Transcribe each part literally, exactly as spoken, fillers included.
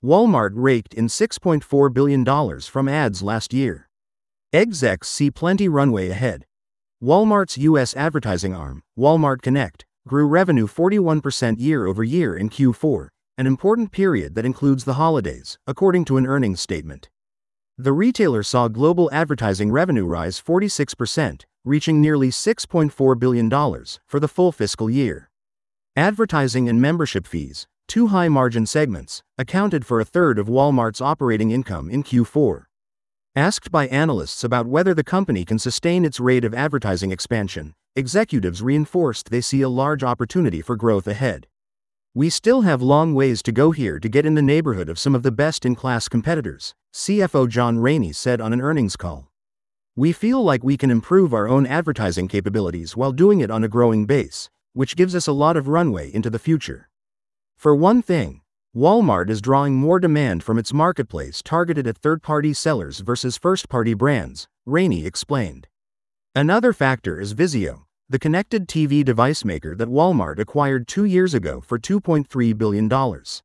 Walmart raked in six point four billion dollars from ads last year. Execs see plenty runway ahead. Walmart's U S advertising arm, Walmart Connect, grew revenue forty-one percent year over year in Q four, an important period that includes the holidays, according to an earnings statement. The retailer saw global advertising revenue rise forty-six percent, reaching nearly six point four billion dollars for the full fiscal year. Advertising and membership fees, two high-margin segments, accounted for a third of Walmart's operating income in Q four. Asked by analysts about whether the company can sustain its rate of advertising expansion, executives reinforced they see a large opportunity for growth ahead. "We still have long ways to go here to get in the neighborhood of some of the best-in-class competitors," C F O John Rainey said on an earnings call. "We feel like we can improve our own advertising capabilities while doing it on a growing base, which gives us a lot of runway into the future. For one thing, Walmart is drawing more demand from its marketplace targeted at third-party sellers versus first-party brands," Rainey explained. Another factor is Vizio, the connected T V device maker that Walmart acquired two years ago for two point three billion dollars.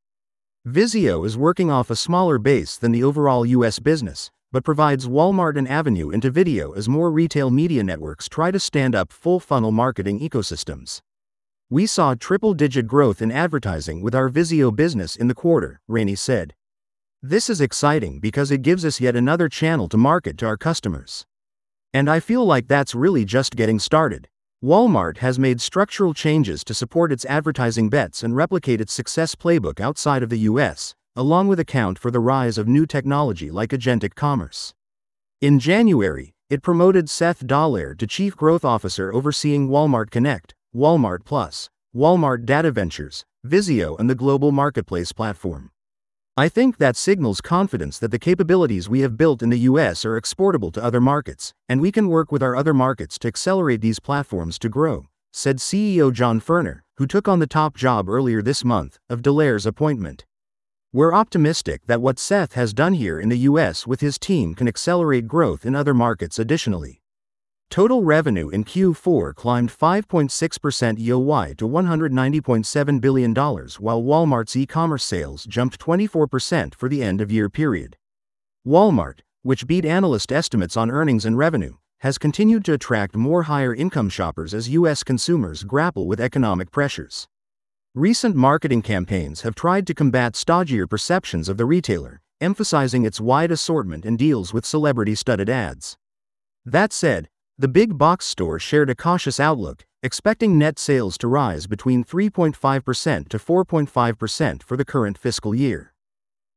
Vizio is working off a smaller base than the overall U S business, but provides Walmart an avenue into video as more retail media networks try to stand up full-funnel marketing ecosystems. "We saw triple-digit growth in advertising with our Vizio business in the quarter," Rainey said. "This is exciting because it gives us yet another channel to market to our customers. And I feel like that's really just getting started." Walmart has made structural changes to support its advertising bets and replicate its success playbook outside of the U S, along with account for the rise of new technology like agentic commerce. In January, it promoted Seth Dallaire to Chief Growth Officer overseeing Walmart Connect, Walmart Plus, Walmart Data Ventures, Vizio and the global marketplace platform. "I think that signals confidence that the capabilities we have built in the U S are exportable to other markets, and we can work with our other markets to accelerate these platforms to grow," said C E O John Furner, who took on the top job earlier this month, of Dallaire's appointment. "We're optimistic that what Seth has done here in the U S with his team can accelerate growth in other markets additionally." Total revenue in Q four climbed five point six percent Y O Y to one hundred ninety point seven billion dollars, while Walmart's e-commerce sales jumped twenty-four percent for the end-of-year period. Walmart, which beat analyst estimates on earnings and revenue, has continued to attract more higher-income shoppers as U S consumers grapple with economic pressures. Recent marketing campaigns have tried to combat stodgier perceptions of the retailer, emphasizing its wide assortment and deals with celebrity-studded ads. That said, the big box store shared a cautious outlook, expecting net sales to rise between three point five percent to four point five percent for the current fiscal year.